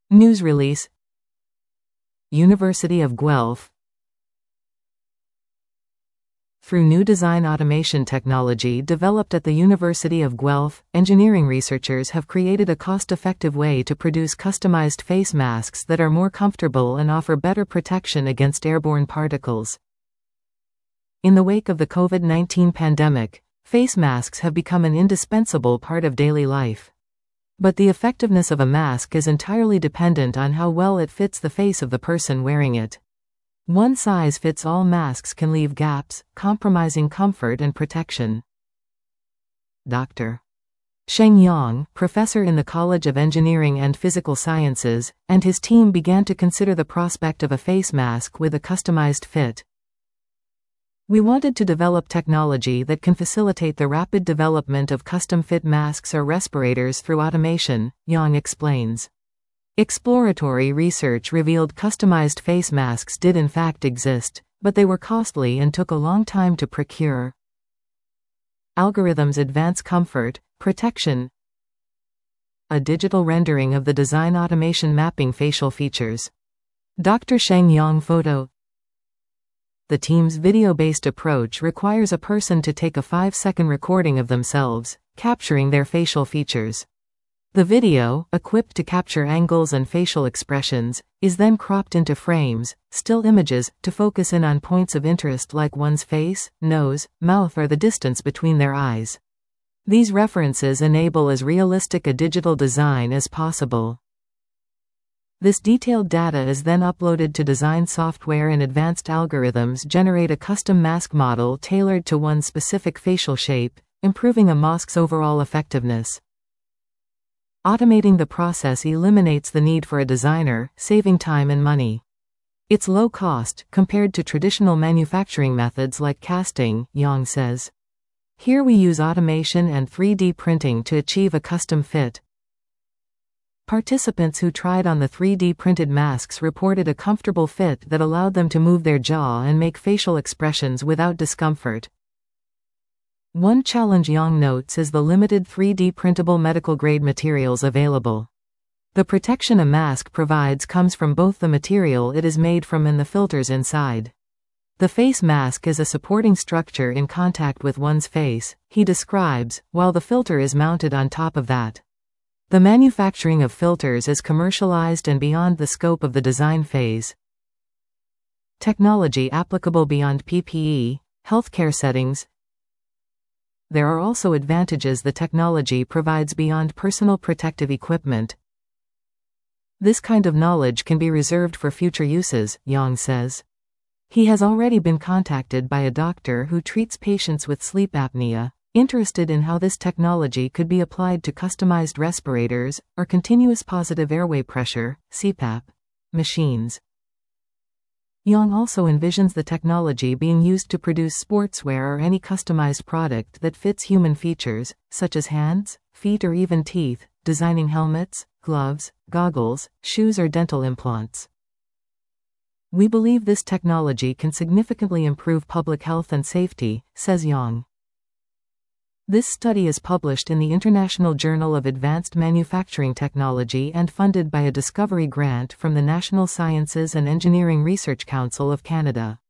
News release. University of Guelph. Through new design automation technology developed at the University of Guelph, engineering researchers have created a cost-effective way to produce customized face masks that are more comfortable and offer better protection against airborne particles. In the wake of the COVID-19 pandemic, face masks have become an indispensable part of daily life. But the effectiveness of a mask is entirely dependent on how well it fits the face of the person wearing it. One-size-fits-all masks can leave gaps, compromising comfort and protection. Dr. Sheng Yang, professor in the College of Engineering and Physical Sciences, and his team began to consider the prospect of a face mask with a customized fit. We wanted to develop technology that can facilitate the rapid development of custom-fit masks or respirators through automation, Yang explains. Exploratory research revealed customized face masks did in fact exist, but they were costly and took a long time to procure. Algorithms advance comfort, protection. A digital rendering of the design automation mapping facial features. Dr. Sheng Yang photo. The team's video-based approach requires a person to take a 5-second recording of themselves, capturing their facial features. The video, equipped to capture angles and facial expressions, is then cropped into frames, still images, to focus in on points of interest like one's face, nose, mouth or the distance between their eyes. These references enable as realistic a digital design as possible. This detailed data is then uploaded to design software and advanced algorithms generate a custom mask model tailored to one's specific facial shape, improving a mask's overall effectiveness. Automating the process eliminates the need for a designer, saving time and money. It's low cost, compared to traditional manufacturing methods like casting, Yang says. Here we use automation and 3D printing to achieve a custom fit. Participants who tried on the 3D printed masks reported a comfortable fit that allowed them to move their jaw and make facial expressions without discomfort. One challenge Yang notes is the limited 3D printable medical-grade materials available. The protection a mask provides comes from both the material it is made from and the filters inside. The face mask is a supporting structure in contact with one's face, he describes, while the filter is mounted on top of that. The manufacturing of filters is commercialized and beyond the scope of the design phase. Technology applicable beyond PPE, healthcare settings. There are also advantages the technology provides beyond personal protective equipment. This kind of knowledge can be reserved for future uses, Yang says. He has already been contacted by a doctor who treats patients with sleep apnea, interested in how this technology could be applied to customized respirators, or continuous positive airway pressure, CPAP, machines. Yang also envisions the technology being used to produce sportswear or any customized product that fits human features, such as hands, feet or even teeth, designing helmets, gloves, goggles, shoes or dental implants. We believe this technology can significantly improve public health and safety, says Yang. This study is published in the International Journal of Advanced Manufacturing Technology and funded by a discovery grant from the National Sciences and Engineering Research Council of Canada.